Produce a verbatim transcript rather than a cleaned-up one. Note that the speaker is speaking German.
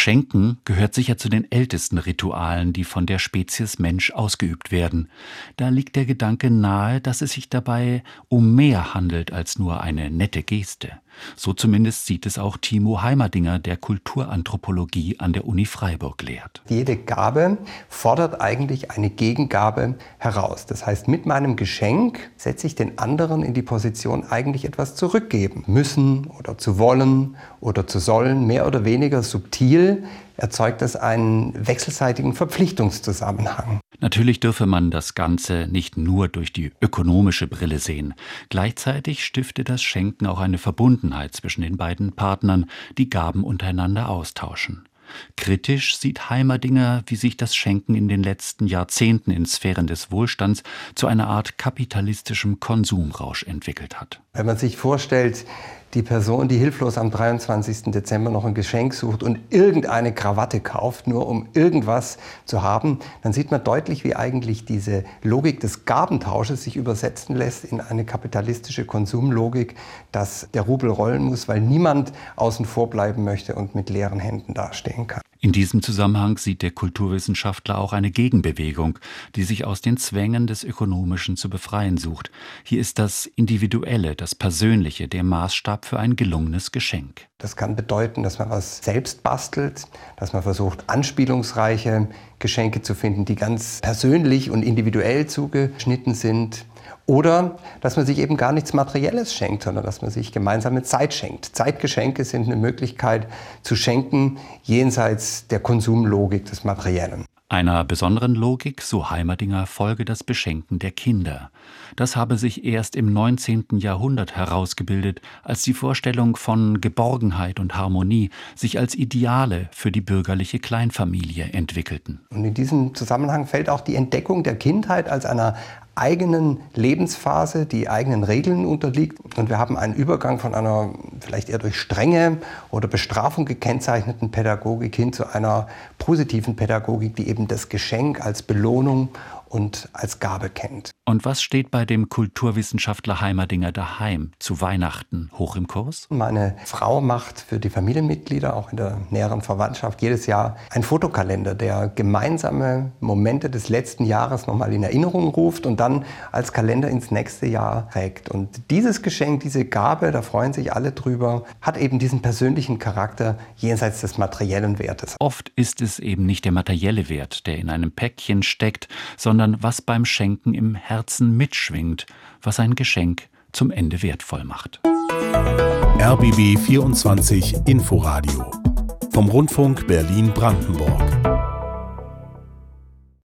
Schenken gehört sicher zu den ältesten Ritualen, die von der Spezies Mensch ausgeübt werden. Da liegt der Gedanke nahe, dass es sich dabei um mehr handelt als nur eine nette Geste. So zumindest sieht es auch Timo Heimerdinger, der Kulturanthropologie an der Uni Freiburg lehrt. Jede Gabe fordert eigentlich eine Gegengabe heraus. Das heißt, mit meinem Geschenk setze ich den anderen in die Position, eigentlich etwas zurückgeben müssen oder zu wollen oder zu sollen. Mehr oder weniger subtil erzeugt das einen wechselseitigen Verpflichtungszusammenhang. Natürlich dürfe man das Ganze nicht nur durch die ökonomische Brille sehen. Gleichzeitig stifte das Schenken auch eine Verbundenheit zwischen den beiden Partnern, die Gaben untereinander austauschen. Kritisch sieht Heimerdinger, wie sich das Schenken in den letzten Jahrzehnten in Sphären des Wohlstands zu einer Art kapitalistischem Konsumrausch entwickelt hat. Wenn man sich vorstellt, die Person, die hilflos am dreiundzwanzigsten Dezember noch ein Geschenk sucht und irgendeine Krawatte kauft, nur um irgendwas zu haben, dann sieht man deutlich, wie eigentlich diese Logik des Gabentausches sich übersetzen lässt in eine kapitalistische Konsumlogik, dass der Rubel rollen muss, weil niemand außen vor bleiben möchte und mit leeren Händen dastehen kann. In diesem Zusammenhang sieht der Kulturwissenschaftler auch eine Gegenbewegung, die sich aus den Zwängen des Ökonomischen zu befreien sucht. Hier ist das Individuelle, das Persönliche, der Maßstab für ein gelungenes Geschenk. Das kann bedeuten, dass man was selbst bastelt, dass man versucht, anspielungsreiche Geschenke zu finden, die ganz persönlich und individuell zugeschnitten sind. Oder dass man sich eben gar nichts Materielles schenkt, sondern dass man sich gemeinsame Zeit schenkt. Zeitgeschenke sind eine Möglichkeit zu schenken, jenseits der Konsumlogik des Materiellen. Einer besonderen Logik, so Heimerdinger, folge das Beschenken der Kinder. Das habe sich erst im neunzehnten Jahrhundert herausgebildet, als die Vorstellung von Geborgenheit und Harmonie sich als Ideale für die bürgerliche Kleinfamilie entwickelten. Und in diesem Zusammenhang fällt auch die Entdeckung der Kindheit als einer eigenen Lebensphase, die eigenen Regeln unterliegt. Und wir haben einen Übergang von einer vielleicht eher durch Strenge oder Bestrafung gekennzeichneten Pädagogik hin zu einer positiven Pädagogik, die eben das Geschenk als Belohnung und als Gabe kennt. Und was steht bei dem Kulturwissenschaftler Heimerdinger daheim zu Weihnachten hoch im Kurs? Meine Frau macht für die Familienmitglieder, auch in der näheren Verwandtschaft, jedes Jahr einen Fotokalender, der gemeinsame Momente des letzten Jahres nochmal in Erinnerung ruft und dann als Kalender ins nächste Jahr trägt. Und dieses Geschenk, diese Gabe, da freuen sich alle drüber, hat eben diesen persönlichen Charakter jenseits des materiellen Wertes. Oft ist es eben nicht der materielle Wert, der in einem Päckchen steckt, sondern was beim Schenken im Herzen mitschwingt, was ein Geschenk zum Ende wertvoll macht. R B B vierundzwanzig Inforadio vom Rundfunk Berlin-Brandenburg.